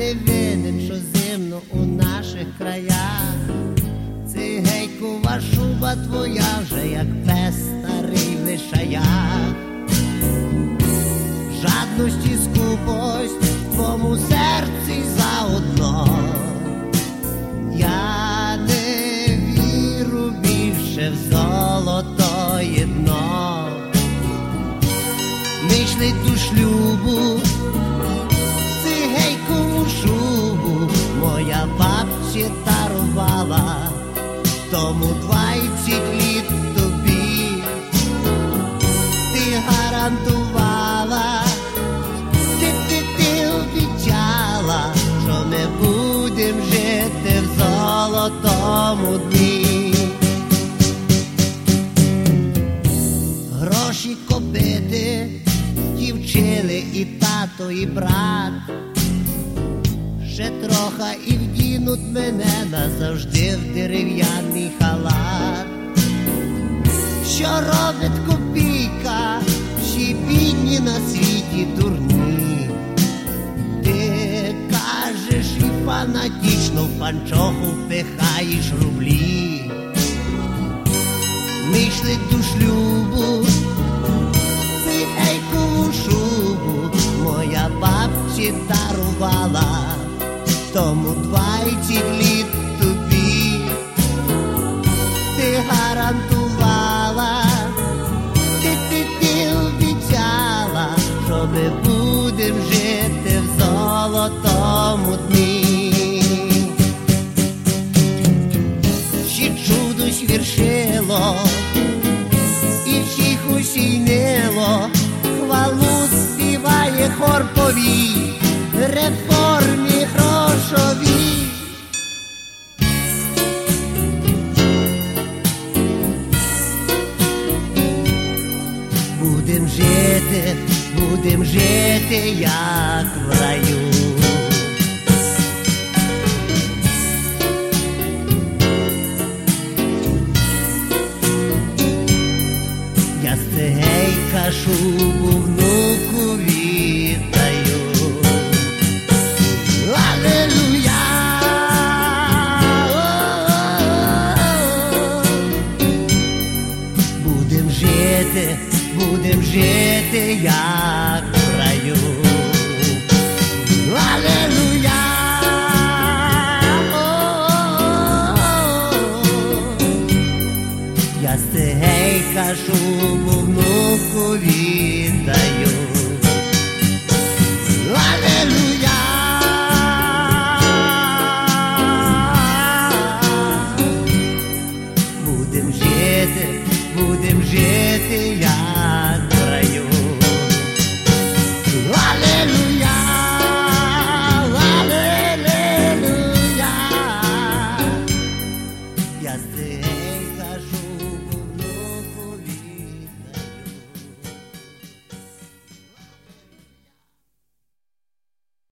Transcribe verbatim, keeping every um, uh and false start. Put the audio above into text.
не винен, що зимно у наших краях. Цигейкова шуба твоя вже як пес старий лишаяк. Жадність і скупость в твому серці заодно. Я не вірю більше в золотоє дно. Ми йшли до шлюбу, цигейкову шубу моя бабця дарувала, тому двадцять літ тобі. Ти гарантувала, ти, ти, ти обіцяла, що ми будем жити в золотому дні. Гроші копити ті вчили і тато, і брат. Ще трохи і вдінуть мене назавжди в дерев'яний халат. Що робить копійка, всі бідні на світі дурні. Ти кажеш і фанатично в панчоху впихаєш рублі. Ми йшли до шлюбу, цигейкову шубу моя бабця дарувала, тому двадцять літ тобі. Ти гарантувала, ти, ти, ти обіцяла, що ми будем жити в золотому дні. Ще чудо свершило, і всіх усійнило, хвалу співає хор повій, реформі грошовій. Будем жити, будем жити, як в раю. Я з цигейка шубу внуку віддаю. Алілуя! Будем жити, будем жити, як в раю. Алілуя! Я з цигейка шубу внуку віддаю.